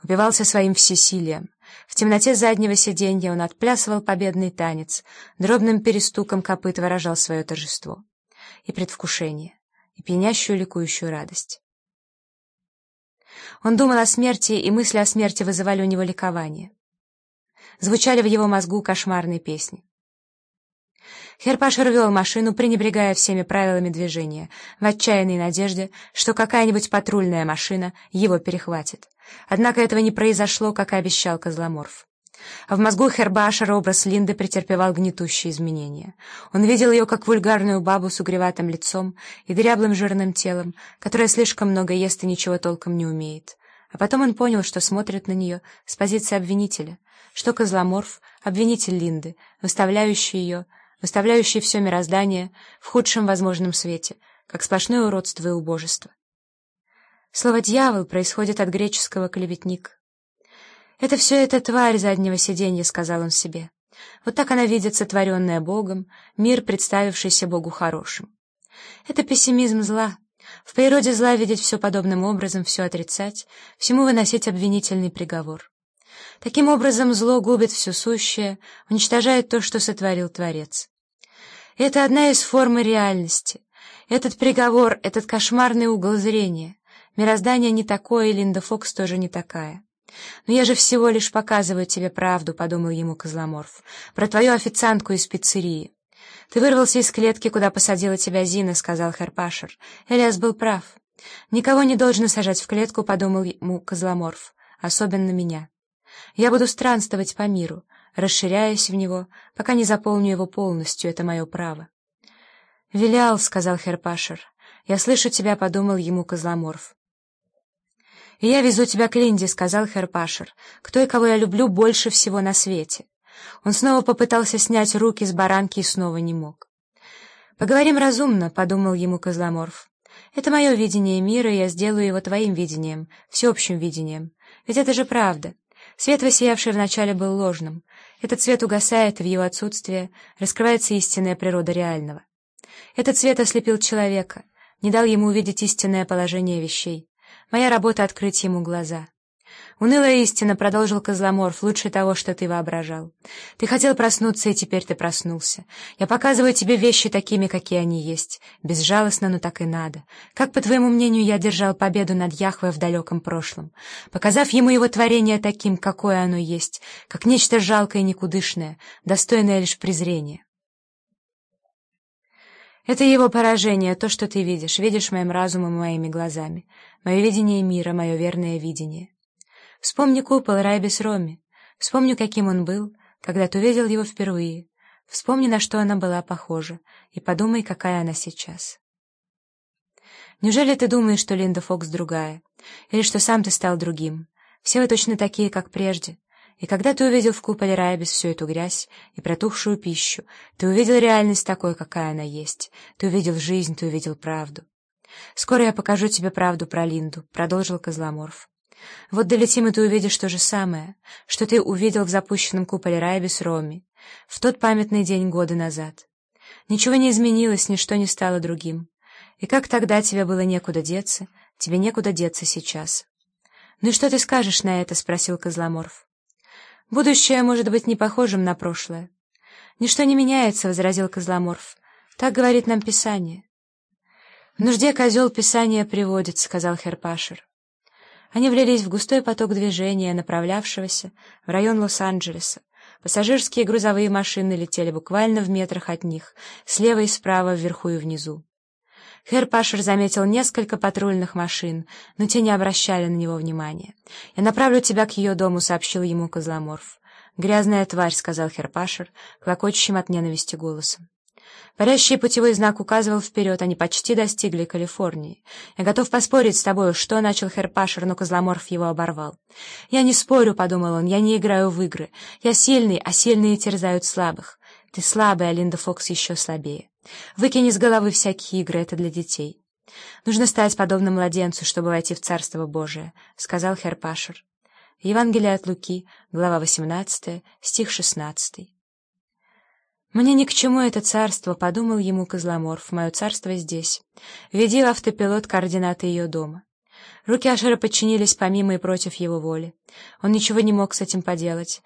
упивался своим всесилием. В темноте заднего сиденья он отплясывал победный танец, дробным перестуком копыт выражал свое торжество и предвкушение, и пьянящую ликующую радость. Он думал о смерти, и мысли о смерти вызывали у него ликование. Звучали в его мозгу кошмарные песни. Херпашер вел машину, пренебрегая всеми правилами движения, в отчаянной надежде, что какая-нибудь патрульная машина его перехватит. Однако этого не произошло, как и обещал Козломорф. А в мозгу Херпашера образ Линды претерпевал гнетущие изменения. Он видел ее как вульгарную бабу с угреватым лицом и дряблым жирным телом, которая слишком много ест и ничего толком не умеет. А потом он понял, что смотрит на нее с позиции обвинителя, что Козломорф — обвинитель Линды, выставляющий все мироздание в худшем возможном свете, как сплошное уродство и убожество. Слово «дьявол» происходит от греческого «клеветник». «Это все эта тварь заднего сиденья», — сказал он себе. Вот так она видит сотворенное Богом, мир, представившийся Богу хорошим. Это пессимизм зла. В природе зла видеть все подобным образом, все отрицать, всему выносить обвинительный приговор. Таким образом, зло губит все сущее, уничтожает то, что сотворил Творец. Это одна из форм реальности. Этот приговор, этот кошмарный угол зрения. Мироздание не такое, и Линда Фокс тоже не такая. «Но я же всего лишь показываю тебе правду», — подумал ему Козломорф, — «про твою официантку из пиццерии». «Ты вырвался из клетки, куда посадила тебя Зина», — сказал Херпашер. Элиас был прав. «Никого не должно сажать в клетку», — подумал ему Козломорф, — «особенно меня. Я буду странствовать по миру, расширяясь в него, пока не заполню его полностью, это мое право». «Вилял», — сказал Херпашер. «Я слышу тебя», — подумал ему Козломорф. «И я везу тебя к Линде», — сказал Херпашер, — «к той, кого я люблю больше всего на свете». Он снова попытался снять руки с баранки и снова не мог. «Поговорим разумно», — подумал ему Козломорф. «Это мое видение мира, и я сделаю его твоим видением, всеобщим видением. Ведь это же правда. Свет, воссиявший вначале, был ложным. Этот свет угасает, и в его отсутствие раскрывается истинная природа реального. Этот свет ослепил человека, не дал ему увидеть истинное положение вещей. Моя работа — открыть ему глаза». «Унылая истина», — продолжил Козломорф, — «лучше того, что ты воображал. Ты хотел проснуться, и теперь ты проснулся. Я показываю тебе вещи такими, какие они есть. Безжалостно, но так и надо. Как, по твоему мнению, я одержал победу над Яхве в далеком прошлом, показав ему его творение таким, какое оно есть, как нечто жалкое и никудышное, достойное лишь презрения. Это его поражение, то, что ты видишь моим разумом и моими глазами, мое видение мира, мое верное видение. Вспомни купол Райбис Роми, вспомни, каким он был, когда ты увидел его впервые, вспомни, на что она была похожа, и подумай, какая она сейчас. Неужели ты думаешь, что Линда Фокс другая, или что сам ты стал другим? Все вы точно такие, как прежде. И когда ты увидел в куполе Райбис всю эту грязь и протухшую пищу, ты увидел реальность такой, какая она есть, ты увидел жизнь, ты увидел правду. «Скоро я покажу тебе правду про Линду», — продолжил Козломорф. «Вот долетим, и ты увидишь то же самое, что ты увидел в запущенном куполе Райбис Роми в тот памятный день года назад. Ничего не изменилось, ничто не стало другим. И как тогда тебе было некуда деться, тебе некуда деться сейчас». «Ну и что ты скажешь на это?» — спросил Козломорф. «Будущее может быть не похожим на прошлое». «Ничто не меняется», — возразил Козломорф. «Так говорит нам Писание». «В нужде козел Писание приводит», — сказал Херпашер. Они влились в густой поток движения, направлявшегося в район Лос-Анджелеса. Пассажирские и грузовые машины летели буквально в метрах от них, слева и справа, вверху и внизу. Херпашер заметил несколько патрульных машин, но те не обращали на него внимания. «Я направлю тебя к ее дому», — сообщил ему Козломорф. «Грязная тварь», — сказал Херпашер, клокочущим от ненависти голосом. Парящий путевой знак указывал вперед, они почти достигли Калифорнии. «Я готов поспорить с тобой, что начал Херпашер, но Козломорф его оборвал». «Я не спорю», — подумал он, — «я не играю в игры. Я сильный, а сильные терзают слабых. Ты слабый, а Линда Фокс еще слабее. Выкинь из головы всякие игры, это для детей. Нужно стать подобным младенцу, чтобы войти в Царство Божие», — сказал Херпашер. Евангелие от Луки, глава 18, стих 16. «Мне ни к чему это царство», — подумал ему Козломорф, — «мое царство здесь. Введи в автопилот координаты ее дома». Руки Ашера подчинились помимо и против его воли. Он ничего не мог с этим поделать.